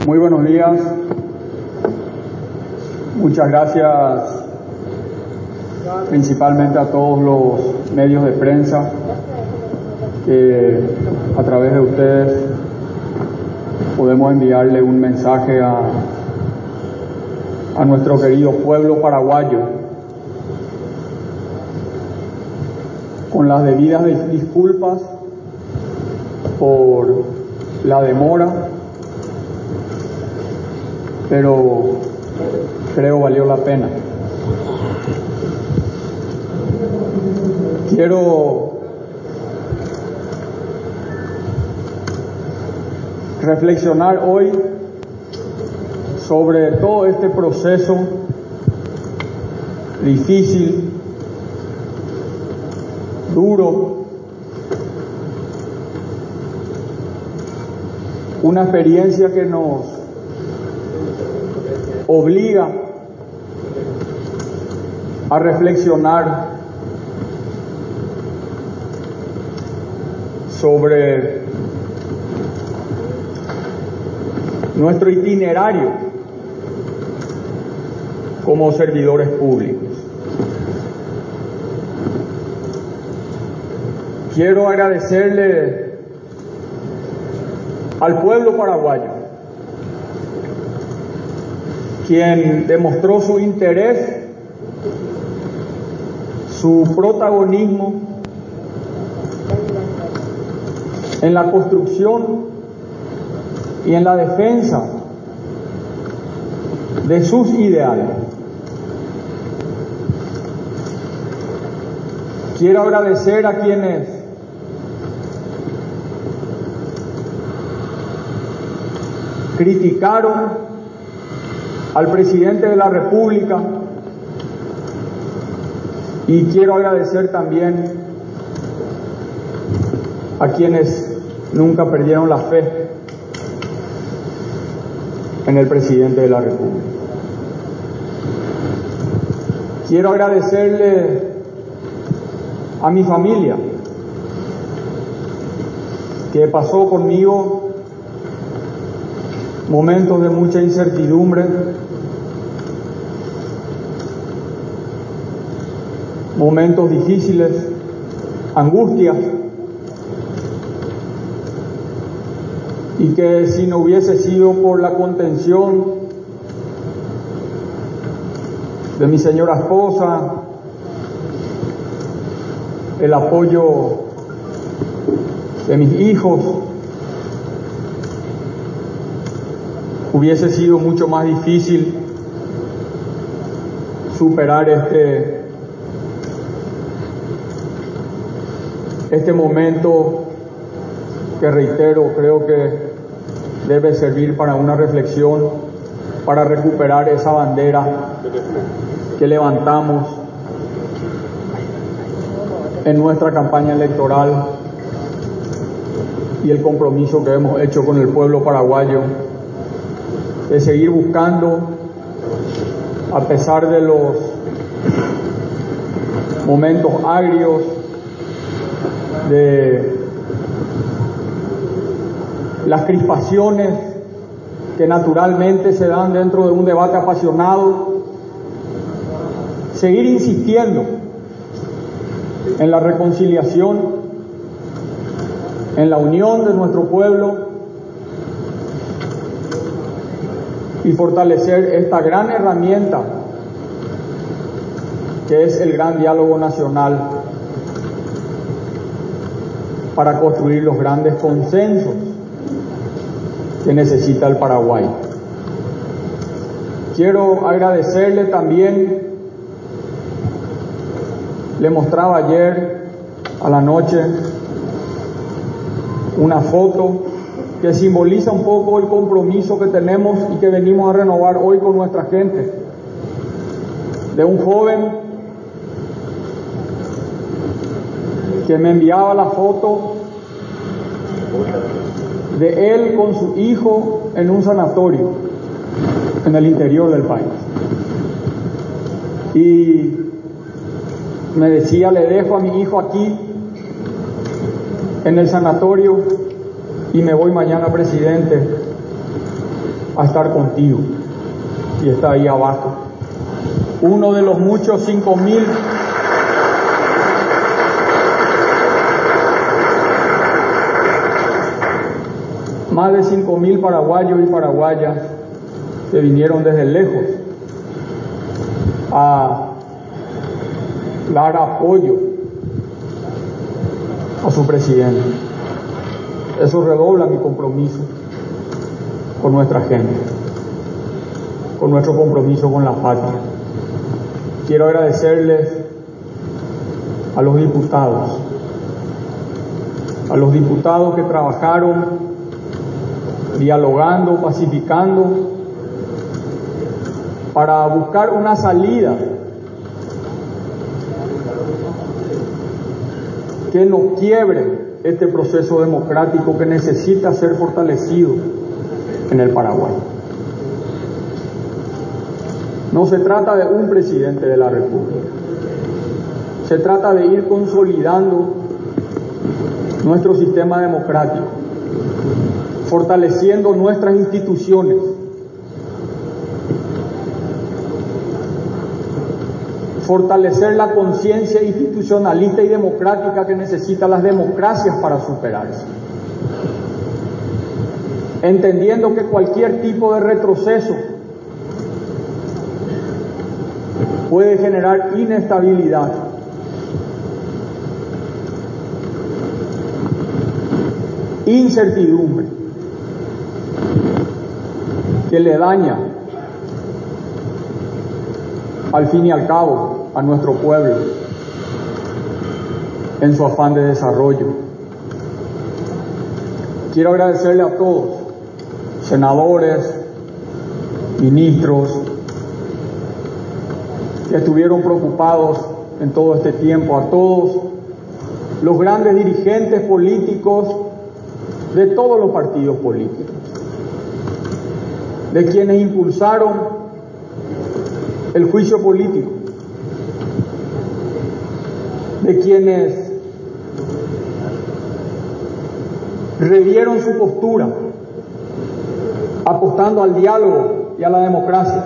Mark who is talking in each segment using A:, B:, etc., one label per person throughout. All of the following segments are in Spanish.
A: Muy buenos días. Muchas gracias principalmente a todos los medios de prensa que a través de ustedes podemos enviarle un mensaje a nuestro querido pueblo paraguayo con las debidas disculpas por la demora, pero creo valió la pena. Quiero reflexionar hoy sobre todo este proceso difícil, duro, una experiencia que nos obliga a reflexionar sobre nuestro itinerario como servidores públicos. Quiero agradecerle al pueblo paraguayo, quien demostró su interés, su protagonismo en la construcción y en la defensa de sus ideales. Quiero agradecer a quienes criticaron al presidente de la República, y quiero agradecer también a quienes nunca perdieron la fe en el presidente de la República. Quiero agradecerle a mi familia, que pasó conmigo momentos de mucha incertidumbre, momentos difíciles, angustias, y que si no hubiese sido por la contención de mi señora esposa, el apoyo de mis hijos, hubiese sido mucho más difícil superar este momento que, reitero, creo que debe servir para una reflexión, para recuperar esa bandera que levantamos en nuestra campaña electoral y el compromiso que hemos hecho con el pueblo paraguayo de seguir buscando, a pesar de los momentos agrios, de las crispaciones que naturalmente se dan dentro de un debate apasionado, seguir insistiendo en la reconciliación, en la unión de nuestro pueblo y fortalecer esta gran herramienta que es el gran diálogo nacional para construir los grandes consensos que necesita el Paraguay. Quiero agradecerle también, le mostraba ayer a la noche una foto que simboliza un poco el compromiso que tenemos y que venimos a renovar hoy con nuestra gente, de un joven que me enviaba la foto de él con su hijo en un sanatorio en el interior del país. Y me decía, le dejo a mi hijo aquí en el sanatorio y me voy mañana, presidente, a estar contigo, y está ahí abajo. Uno de los muchos 5.000 más de 5.000 paraguayos y paraguayas que vinieron desde lejos a dar apoyo a su presidente. Eso redobla mi compromiso con nuestra gente, con nuestro compromiso con la patria. Quiero agradecerles a los diputados que trabajaron dialogando, pacificando, para buscar una salida que no quiebre este proceso democrático que necesita ser fortalecido en el Paraguay. No se trata de un presidente de la República, se trata de ir consolidando nuestro sistema democrático, fortaleciendo nuestras instituciones, fortalecer la conciencia institucionalista y democrática que necesitan las democracias para superarse, entendiendo que cualquier tipo de retroceso puede generar inestabilidad, incertidumbre, que le daña al fin y al cabo a nuestro pueblo en su afán de desarrollo. Quiero agradecerle a todos, senadores, ministros, que estuvieron preocupados en todo este tiempo, a todos los grandes dirigentes políticos de todos los partidos políticos, de quienes impulsaron el juicio político, de quienes revieron su postura, apostando al diálogo y a la democracia,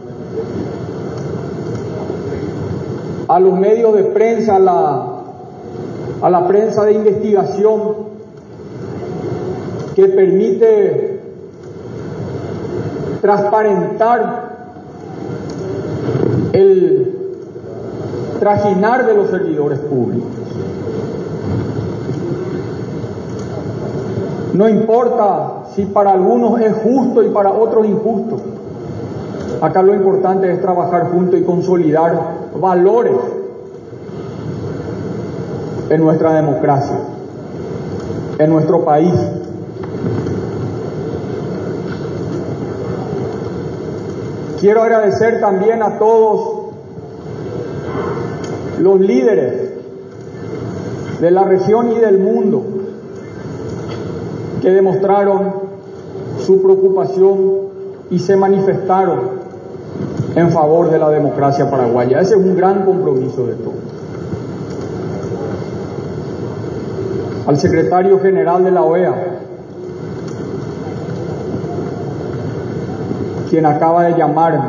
A: a los medios de prensa, a la prensa de investigación que permite transparentar el trajinar de los servidores públicos. No importa si para algunos es justo y para otros injusto. Acá lo importante es trabajar juntos y consolidar valores en nuestra democracia, en nuestro país. Quiero agradecer también a todos los líderes de la región y del mundo que demostraron su preocupación y se manifestaron en favor de la democracia paraguaya. Ese es un gran compromiso de todos. Al secretario general de la OEA, quien acaba de llamarme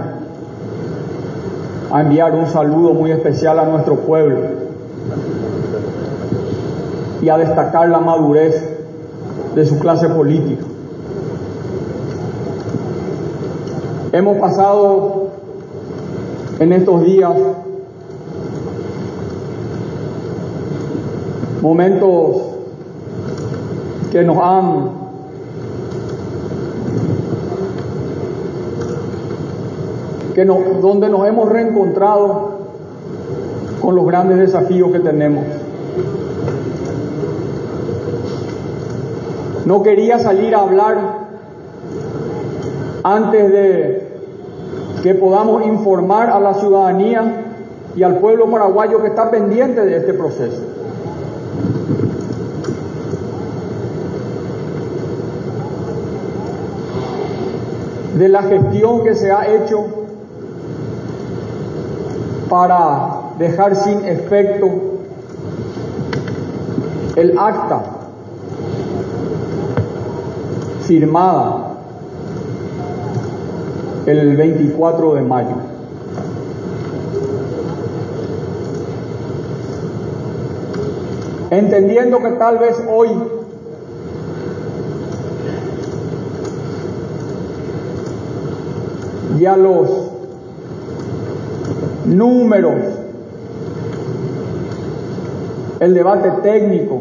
A: a enviar un saludo muy especial a nuestro pueblo y a destacar la madurez de su clase política. Hemos pasado en estos días momentos que nos han donde nos hemos reencontrado con los grandes desafíos que tenemos. No quería salir a hablar antes de que podamos informar a la ciudadanía y al pueblo paraguayo que está pendiente de este proceso. De la gestión que se ha hecho para dejar sin efecto el acta firmada el 24 de mayo. Entendiendo que tal vez hoy ya los números, el debate técnico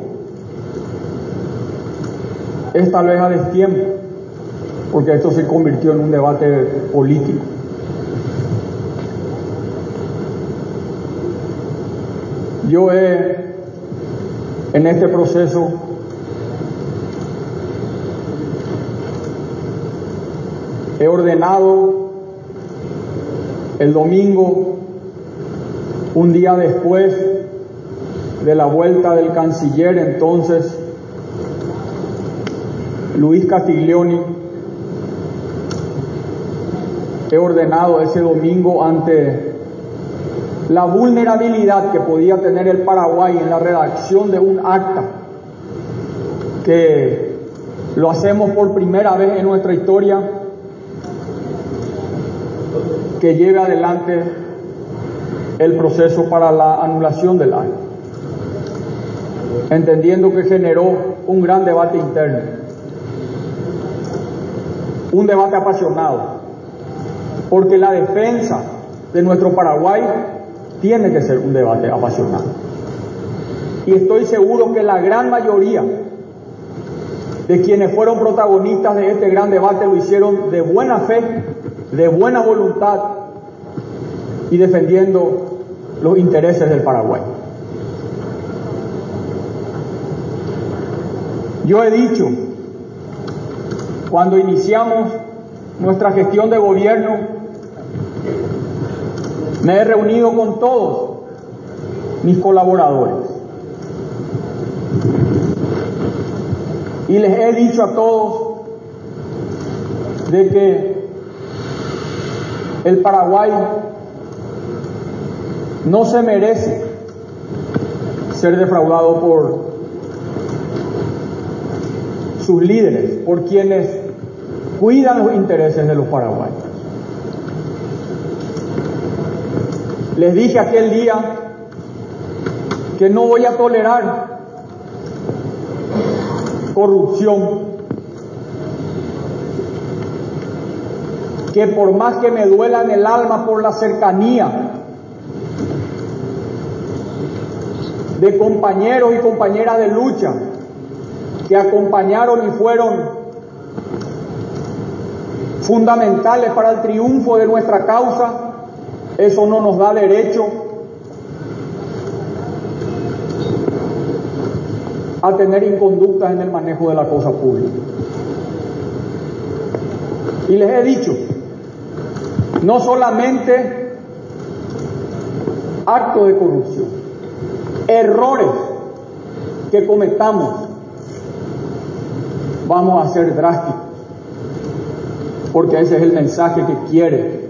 A: es tal vez a destiempo, porque esto se convirtió en un debate político. Yo en este proceso he ordenado el domingo, un día después de la vuelta del canciller entonces Luis Castiglioni, he ordenado ese domingo ante la vulnerabilidad que podía tener el Paraguay en la redacción de un acta, que lo hacemos por primera vez en nuestra historia, que lleve adelante el proceso para la anulación del acta, entendiendo que generó un gran debate interno, un debate apasionado, porque la defensa de nuestro Paraguay tiene que ser un debate apasionado. Y estoy seguro que la gran mayoría de quienes fueron protagonistas de este gran debate lo hicieron de buena fe, de buena voluntad y defendiendo los intereses del Paraguay. Yo he dicho, cuando iniciamos nuestra gestión de gobierno, me he reunido con todos mis colaboradores y les he dicho a todos de que el Paraguay no se merece ser defraudado por sus líderes, por quienes cuidan los intereses de los paraguayos. Les dije aquel día que no voy a tolerar corrupción, que por más que me duela en el alma por la cercanía de compañeros y compañeras de lucha que acompañaron y fueron fundamentales para el triunfo de nuestra causa, eso no nos da derecho a tener inconductas en el manejo de la cosa pública. Y les he dicho, no solamente actos de corrupción, errores que cometamos, vamos a ser drásticos, porque ese es el mensaje que quiere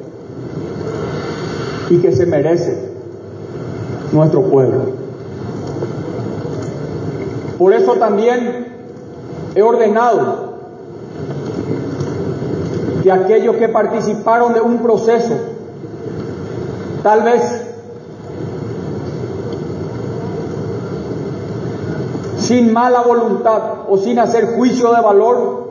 A: y que se merece nuestro pueblo. Por eso también he ordenado que aquellos que participaron de un proceso, tal vez sin mala voluntad o sin hacer juicio de valor,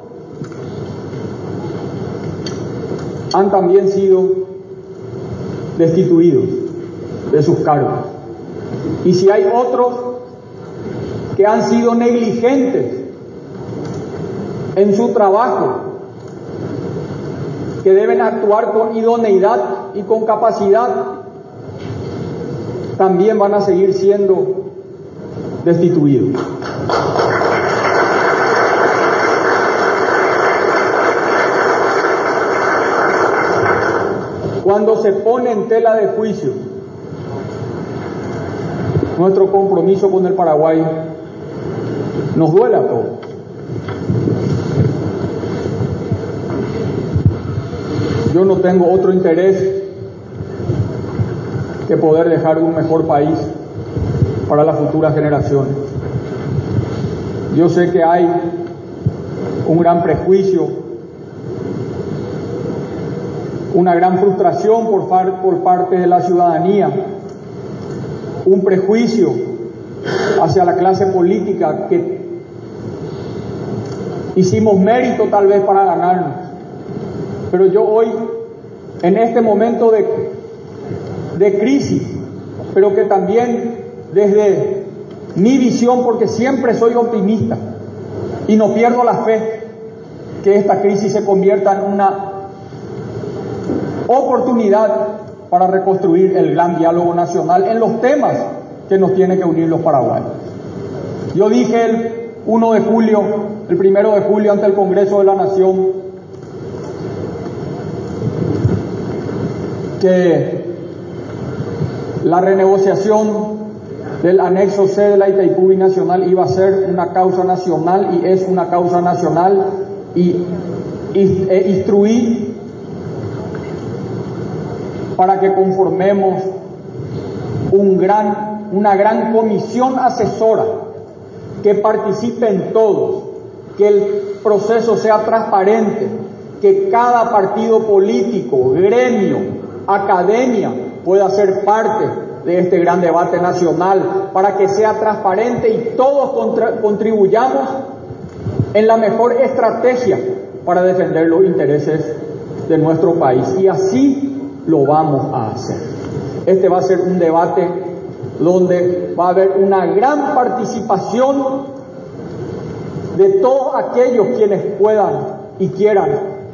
A: han también sido destituidos de sus cargos. Y si hay otros que han sido negligentes en su trabajo, que deben actuar con idoneidad y con capacidad, también van a seguir siendo destituidos. Cuando se pone en tela de juicio nuestro compromiso con el Paraguay, nos duele a todos. Yo no tengo otro interés que poder dejar un mejor país para las futuras generaciones. Yo sé que hay un gran prejuicio una gran frustración por parte de la ciudadanía, un prejuicio hacia la clase política que hicimos mérito tal vez para ganarnos. Pero yo hoy, en este momento de crisis, pero que también desde mi visión, porque siempre soy optimista y no pierdo la fe que esta crisis se convierta en una oportunidad para reconstruir el gran diálogo nacional en los temas que nos tienen que unir los paraguayos. Yo dije el 1 de julio, el 1 de julio ante el Congreso de la Nación, que la renegociación del anexo C de la Itaipú Binacional iba a ser una causa nacional y es una causa nacional, e instruí para que conformemos una gran comisión asesora que participen todos, que el proceso sea transparente, que cada partido político, gremio, academia pueda ser parte de este gran debate nacional para que sea transparente y todos contribuyamos en la mejor estrategia para defender los intereses de nuestro país. Y así lo vamos a hacer. Este va a ser un debate donde va a haber una gran participación de todos aquellos quienes puedan y quieran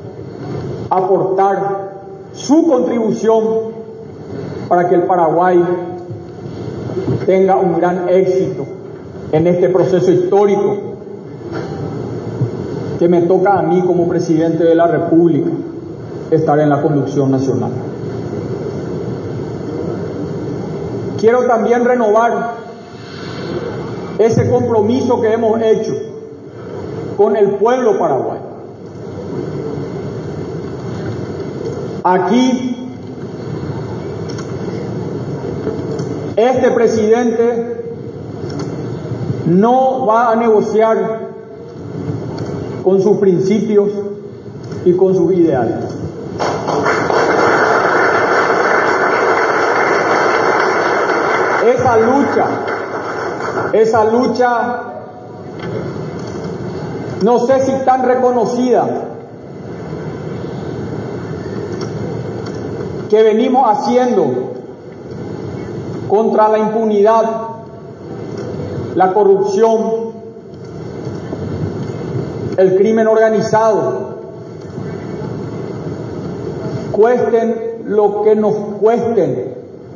A: aportar su contribución para que el Paraguay tenga un gran éxito en este proceso histórico que me toca a mí como presidente de la República estar en la conducción nacional. Quiero también renovar ese compromiso que hemos hecho con el pueblo paraguayo. Aquí, este presidente no va a negociar con sus principios y con sus ideales. Esa lucha, no sé si tan reconocida, que venimos haciendo contra la impunidad, la corrupción, el crimen organizado, cuesten lo que nos cuesten,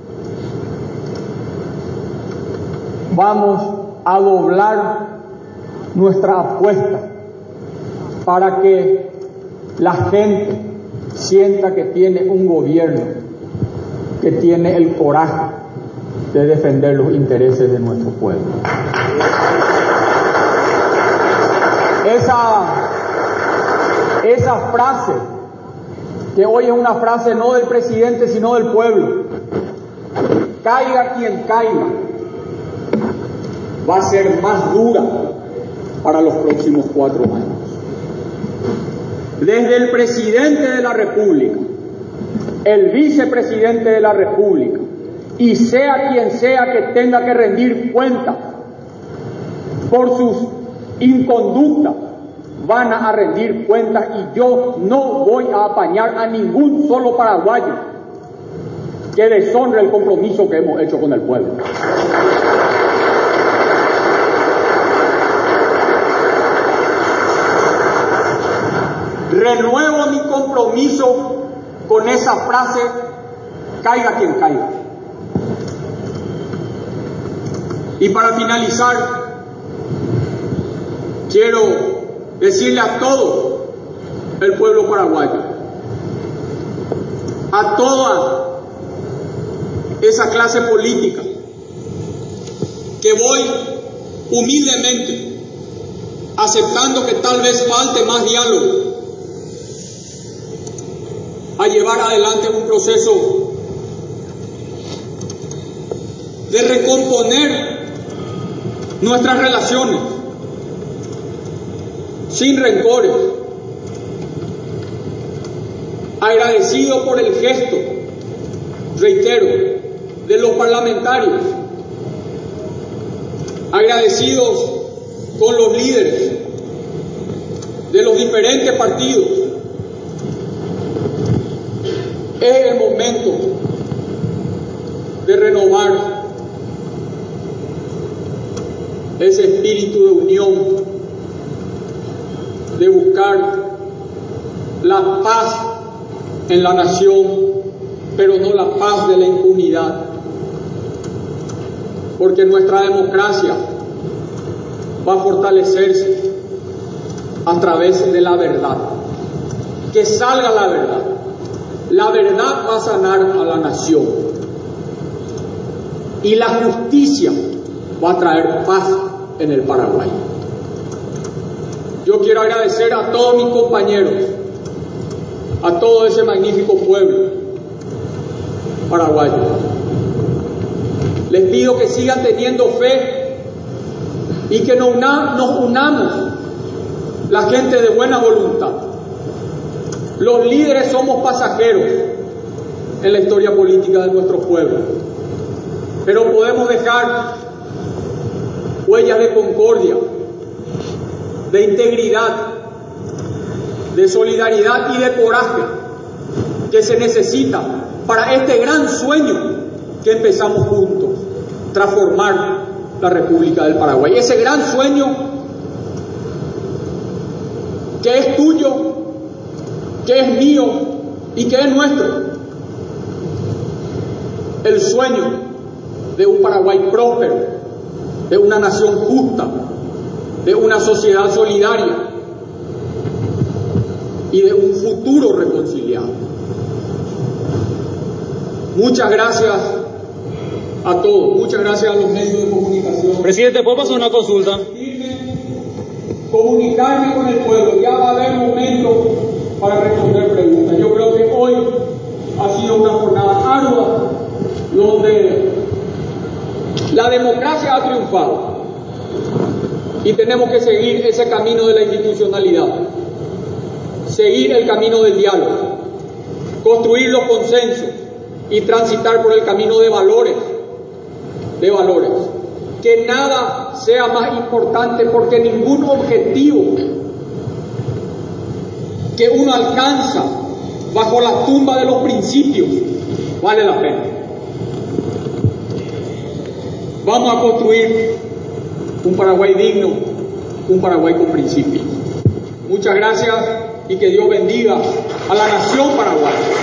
A: vamos a doblar nuestra apuesta para que la gente sienta que tiene un gobierno que tiene el coraje de defender los intereses de nuestro pueblo. Esa frase, que hoy es una frase no del presidente sino del pueblo, caiga quien caiga, va a ser más dura para los próximos 4 años. Desde el presidente de la República, el vicepresidente de la República, y sea quien sea que tenga que rendir cuentas por sus inconductas, van a rendir cuentas, y yo no voy a apañar a ningún solo paraguayo que deshonre el compromiso que hemos hecho con el pueblo. Renuevo mi compromiso con esa frase, caiga quien caiga. Y para finalizar, quiero decirle a todo el pueblo paraguayo, a toda esa clase política, que voy humildemente, aceptando que tal vez falte más diálogo, a llevar adelante un proceso de recomponer nuestras relaciones sin rencores, agradecido por el gesto, reitero, de los parlamentarios, agradecidos con los líderes de los diferentes partidos. Es el momento de renovar ese espíritu de unión, de buscar la paz en la nación, pero no la paz de la impunidad, porque nuestra democracia va a fortalecerse a través de la verdad. Que salga la verdad. La verdad va a sanar a la nación y la justicia va a traer paz en el Paraguay. Yo quiero agradecer a todos mis compañeros, a todo ese magnífico pueblo paraguayo. Les pido que sigan teniendo fe y que nos unamos la gente de buena voluntad. Los líderes somos pasajeros en la historia política de nuestro pueblo, pero podemos dejar huellas de concordia, de integridad, de solidaridad y de coraje que se necesita para este gran sueño que empezamos juntos, transformar la República del Paraguay. Ese gran sueño que es tuyo, que es mío y que es nuestro. El sueño de un Paraguay próspero, de una nación justa, de una sociedad solidaria y de un futuro reconciliado. Muchas gracias a todos, muchas gracias a los medios de comunicación.
B: Presidente, ¿puedo pasar una consulta?
A: Comunicarme con el pueblo, ya va a haber momentos para responder preguntas. Yo creo que hoy ha sido una jornada ardua donde la democracia ha triunfado y tenemos que seguir ese camino de la institucionalidad, seguir el camino del diálogo, construir los consensos y transitar por el camino de valores, que nada sea más importante, porque ningún objetivo que uno alcanza bajo la tumba de los principios vale la pena. Vamos a construir un Paraguay digno, un Paraguay con principios. Muchas gracias y que Dios bendiga a la nación paraguaya.